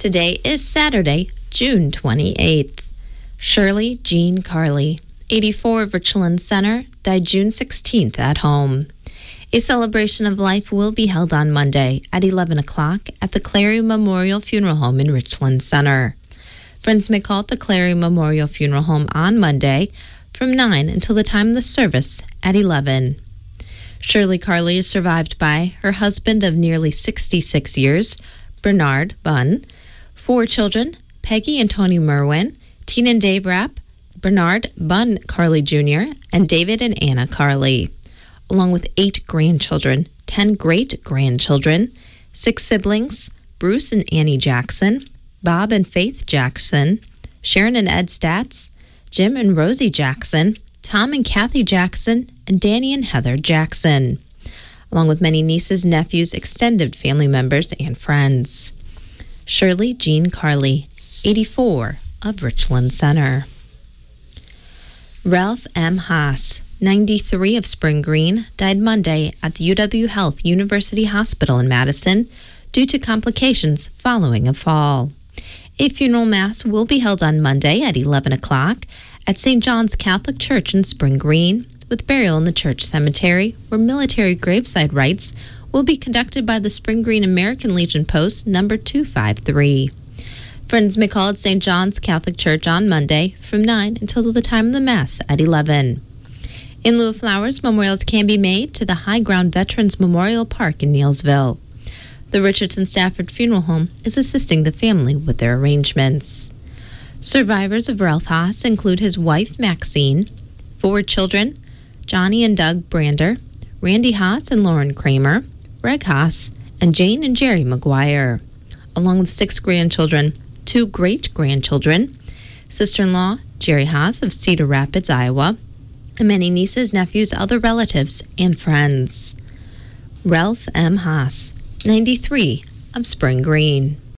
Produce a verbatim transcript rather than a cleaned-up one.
Today is Saturday, June twenty-eighth. Shirley Jean Carley, eighty-four of Richland Center, died June sixteenth at home. A celebration of life will be held on Monday at eleven o'clock at the Clary Memorial Funeral Home in Richland Center. Friends may call at the Clary Memorial Funeral Home on Monday from nine until the time of the service at eleven. Shirley Carley is survived by her husband of nearly sixty-six years, Bernard Bunn, four children, Peggy and Tony Merwin, Tina and Dave Rapp, Bernard Bunn Carley Junior, and David and Anna Carley, along with eight grandchildren, ten great-grandchildren, six siblings, Bruce and Annie Jackson, Bob and Faith Jackson, Sharon and Ed Statz, Jim and Rosie Jackson, Tom and Kathy Jackson, and Danny and Heather Jackson, along with many nieces, nephews, extended family members, and friends. Shirley Jean Carley, eighty-four of Richland Center. Ralph M. Haas, ninety-three of Spring Green, died Monday at the U W Health University Hospital in Madison due to complications following a fall. A funeral mass will be held on Monday at eleven o'clock at Saint John's Catholic Church in Spring Green, with burial in the church cemetery, where military graveside rites will be conducted by the Spring Green American Legion Post number two five three. Friends may call at Saint John's Catholic Church on Monday from nine until the time of the Mass at eleven. In lieu of flowers, memorials can be made to the High Ground Veterans Memorial Park in Neilsville. The Richardson Stafford Funeral Home is assisting the family with their arrangements. Survivors of Ralph Haas include his wife, Maxine, four children, Johnny and Doug Brander, Randy Haas and Lauren Kramer, Reg Haas, and Jane and Jerry McGuire, along with six grandchildren, two great-grandchildren, sister-in-law, Jerry Haas of Cedar Rapids, Iowa, and many nieces, nephews, other relatives, and friends. Ralph M. Haas, ninety-three of Spring Green.